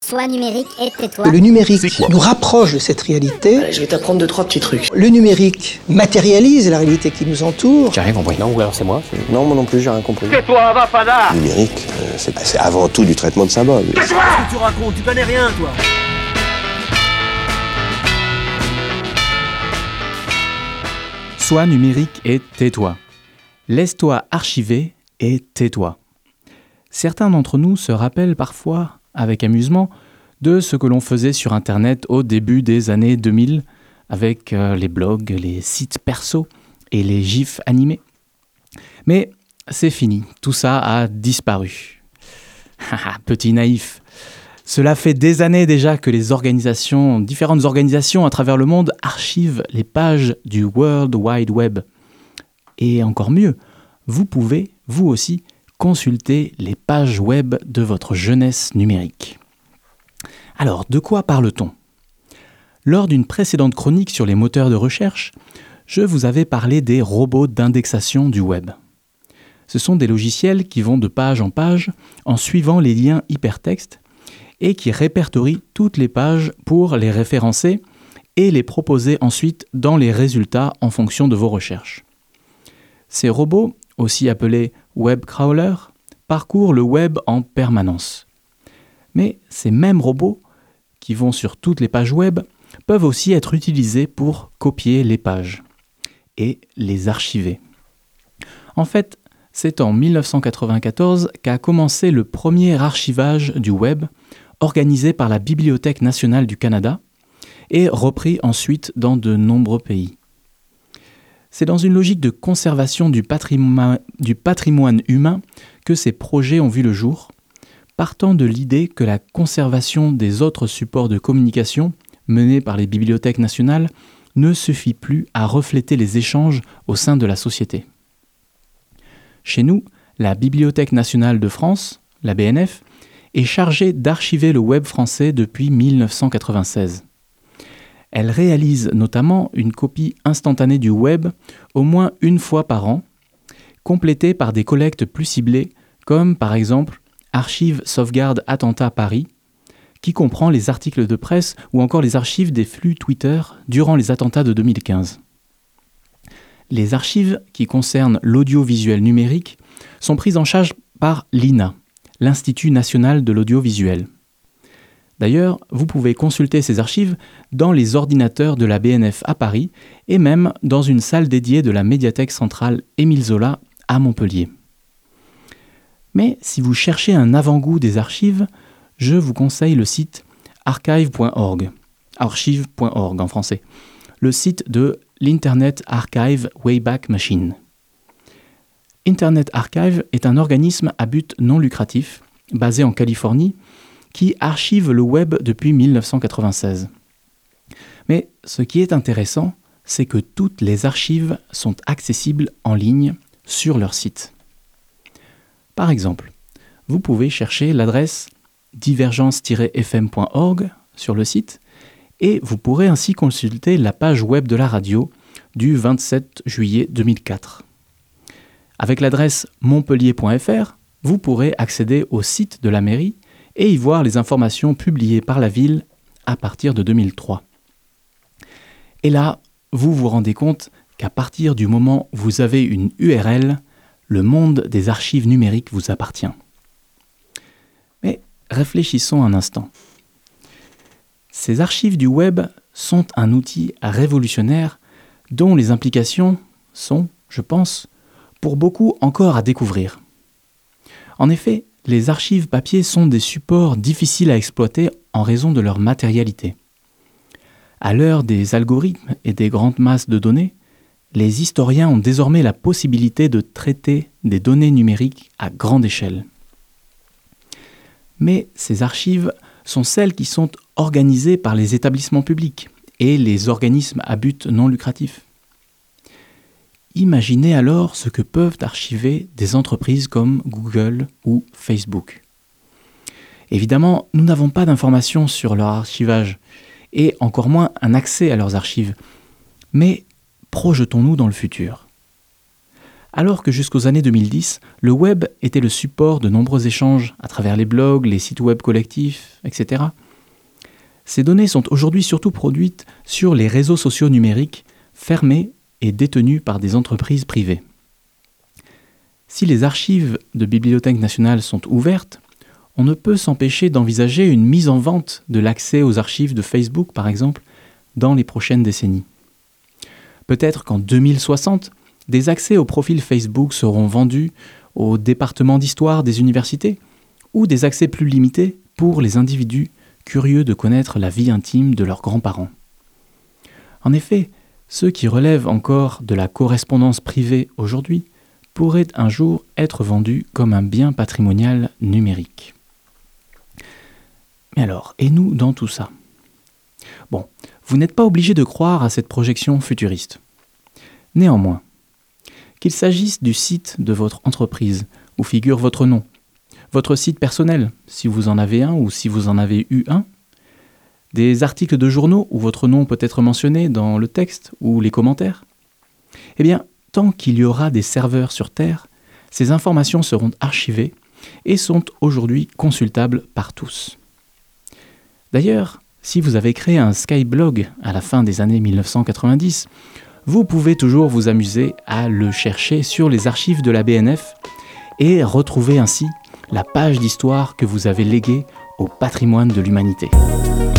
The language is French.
Sois numérique et tais-toi. Le numérique nous rapproche de cette réalité. Je vais t'apprendre 2-3 petits trucs. Le numérique matérialise la réalité qui nous entoure. J'ai rien compris. Non, ou alors c'est moi. Non, moi non plus, j'ai rien compris. Tais-toi, va, fada. Le numérique, c'est avant tout du traitement de symboles. Tais-toi. Qu'est-ce que tu racontes? Tu connais rien, toi. Sois numérique et tais-toi. Laisse-toi archiver et tais-toi. Certains d'entre nous se rappellent parfois, avec amusement, de ce que l'on faisait sur Internet au début des années 2000, avec les blogs, les sites perso et les gifs animés. Mais c'est fini, tout ça a disparu. Petit naïf. Cela fait des années déjà que différentes organisations à travers le monde archivent les pages du World Wide Web. Et encore mieux, vous pouvez, vous aussi, consulter les pages web de votre jeunesse numérique. Alors, de quoi parle-t-on ? Lors d'une précédente chronique sur les moteurs de recherche, je vous avais parlé des robots d'indexation du web. Ce sont des logiciels qui vont de page en page en suivant les liens hypertextes et qui répertorient toutes les pages pour les référencer et les proposer ensuite dans les résultats en fonction de vos recherches. Ces robots, aussi appelés web crawlers, parcourent le web en permanence. Mais ces mêmes robots, qui vont sur toutes les pages web, peuvent aussi être utilisés pour copier les pages et les archiver. En fait, c'est en 1994 qu'a commencé le premier archivage du web, organisé par la Bibliothèque nationale du Canada et repris ensuite dans de nombreux pays. C'est dans une logique de conservation du patrimoine humain que ces projets ont vu le jour, partant de l'idée que la conservation des autres supports de communication menés par les bibliothèques nationales ne suffit plus à refléter les échanges au sein de la société. Chez nous, la Bibliothèque nationale de France, la BNF, est chargée d'archiver le web français depuis 1996. Elle réalise notamment une copie instantanée du web au moins une fois par an, complétée par des collectes plus ciblées comme par exemple Archives Sauvegarde Attentat Paris, qui comprend les articles de presse ou encore les archives des flux Twitter durant les attentats de 2015. Les archives qui concernent l'audiovisuel numérique sont prises en charge par l'INA, l'Institut national de l'audiovisuel. D'ailleurs, vous pouvez consulter ces archives dans les ordinateurs de la BNF à Paris et même dans une salle dédiée de la médiathèque centrale Émile Zola à Montpellier. Mais si vous cherchez un avant-goût des archives, je vous conseille le site archive.org, archive.org en français, le site de l'Internet Archive Wayback Machine. Internet Archive est un organisme à but non lucratif, basé en Californie, qui archive le web depuis 1996. Mais ce qui est intéressant, c'est que toutes les archives sont accessibles en ligne sur leur site. Par exemple, vous pouvez chercher l'adresse divergence-fm.org sur le site et vous pourrez ainsi consulter la page web de la radio du 27 juillet 2004. Avec l'adresse montpellier.fr, vous pourrez accéder au site de la mairie et y voir les informations publiées par la ville à partir de 2003. Et là, vous vous rendez compte qu'à partir du moment où vous avez une URL, le monde des archives numériques vous appartient. Mais réfléchissons un instant. Ces archives du web sont un outil révolutionnaire dont les implications sont, je pense, pour beaucoup encore à découvrir. En effet, les archives papier sont des supports difficiles à exploiter en raison de leur matérialité. À l'heure des algorithmes et des grandes masses de données, les historiens ont désormais la possibilité de traiter des données numériques à grande échelle. Mais ces archives sont celles qui sont organisées par les établissements publics et les organismes à but non lucratif. Imaginez alors ce que peuvent archiver des entreprises comme Google ou Facebook. Évidemment, nous n'avons pas d'informations sur leur archivage et encore moins un accès à leurs archives. Mais projetons-nous dans le futur. Alors que jusqu'aux années 2010, le web était le support de nombreux échanges à travers les blogs, les sites web collectifs, etc. Ces données sont aujourd'hui surtout produites sur les réseaux sociaux numériques, fermés et détenus par des entreprises privées. Si les archives de Bibliothèque nationale sont ouvertes, on ne peut s'empêcher d'envisager une mise en vente de l'accès aux archives de Facebook, par exemple, dans les prochaines décennies. Peut-être qu'en 2060, des accès au profil Facebook seront vendus au département d'histoire des universités ou des accès plus limités pour les individus curieux de connaître la vie intime de leurs grands-parents. En effet, ceux qui relèvent encore de la correspondance privée aujourd'hui pourraient un jour être vendus comme un bien patrimonial numérique. Mais alors, et nous dans tout ça ? Bon, vous n'êtes pas obligé de croire à cette projection futuriste. Néanmoins, qu'il s'agisse du site de votre entreprise où figure votre nom, votre site personnel, si vous en avez un ou si vous en avez eu un, des articles de journaux où votre nom peut être mentionné dans le texte ou les commentaires, eh bien, tant qu'il y aura des serveurs sur Terre, ces informations seront archivées et sont aujourd'hui consultables par tous. D'ailleurs, si vous avez créé un Skyblog à la fin des années 1990, vous pouvez toujours vous amuser à le chercher sur les archives de la BNF et retrouver ainsi la page d'histoire que vous avez léguée au patrimoine de l'humanité.